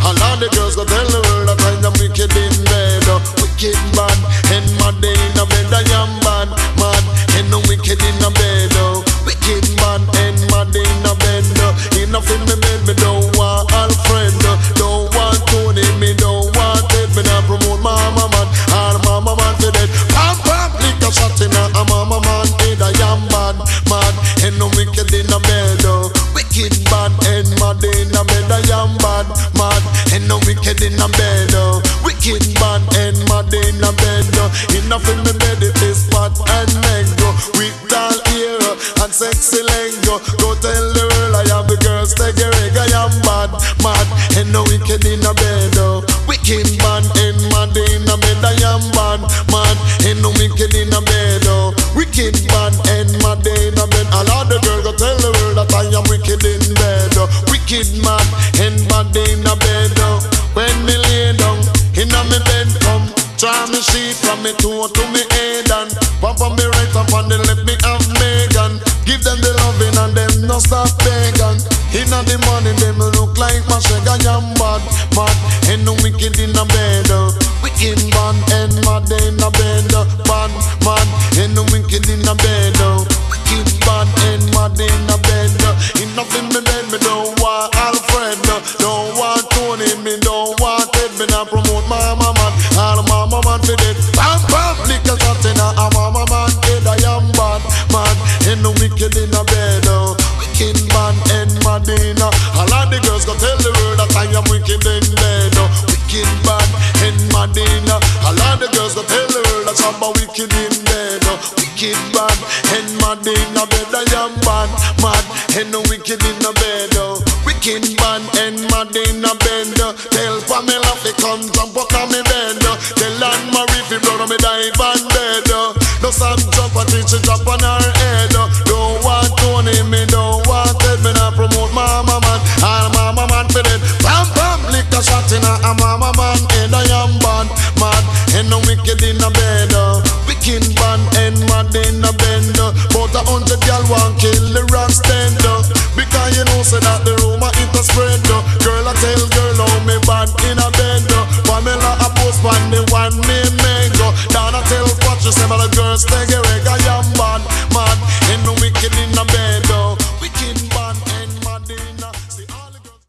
All of the girls go tell the world that I am wicked in bed. Wicked bad, and mad in a bed. I am bad, mad, and no wicked in a bed. Wicked bad, and mad in a bed. Enough in me bed, me don't want Alfred. Don't want Tony, me don't want Ted. Me not promote mama man, or mama man for dead. Pam pam, lick a shot in a mama man head. I am bad, mad, and no wicked in a bed. Wicked bad, and mad in a bed. I am bad, mad, and no wicked in a bed. Wicked bad, and mad in a bed. Enough in me bed, it is fat and mango. With tall ear and sexy leg. Go tell the world I have the girls take a reg. I am bad, mad, and no wicked in a bed. Wicked bad, and mad in a bed. I am bad, mad, and no wicked in a bed. Wicked bad, and mad in a bed. All of the girls go tell the world that I am wicked in bed. Wicked mad, and mad in a bed. When me lay down in a me bed, come try me sheet from me toe to me head and pump on me right up on the left me have Megan. Give them the loving and them no stop begging. Inna the morning them look like my shag. I am bad, mad, and no wicked in a bed. Wicked bad and mad in a bed. Bad, mad, and no wicked in a bed. Wicked bad and mad in a bed. Enough in me bed, me don't want Alfred. Don't want Tony, me don't want Ted. Me not promote mama man, all mama man for dead. Bam bam, lick a shot in a mama man head. I am bad, mad, and no wicked in a bed. Wicked bad and mad in a. All of the girls go tell the world that I am wicked in bed. Wicked bad and mad in a. All of the girls go tell the world that I'm wicked in bed. Wicked bad and mad in a bed. I am bad, mad, and no wicked in a bed. Wicked bad and mad in a bed. Tell Pamela to come jump up on me bed. Tell Anne Marie fi blood on me dive and dead. No Sam jump and teach it up on her head. Don't want Tony, me don't want Ted. Me not promote mama man, all mama man for dead. Bam bam, lick a shot in a mama man head. I am bad, mad, and no wicked in a bed. Wicked bad and mad in a bed. About 100 gal want kill the rock stand. Because you know say that the rumor it a spread. Girl I tell girl how me bad in a bed. Pamela a post on the one me make. Donna tell what you say about the girls take